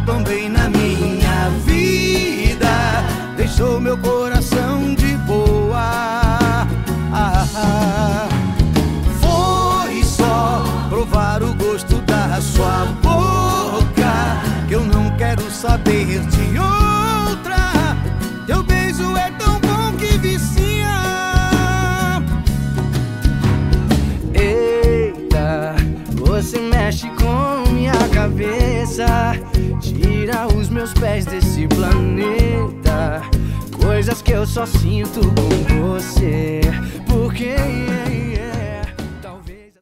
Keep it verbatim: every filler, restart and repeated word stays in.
também na minha vida, deixou meu coração de boa. Ah, ah. Foi só provar o gosto da sua boca, que eu não quero saber de outra. Teu beijo é tão bom que vicia. Eita, você mexe com minha cabeça, tira os meus pés desse planeta. Coisas que eu só sinto com você. Porque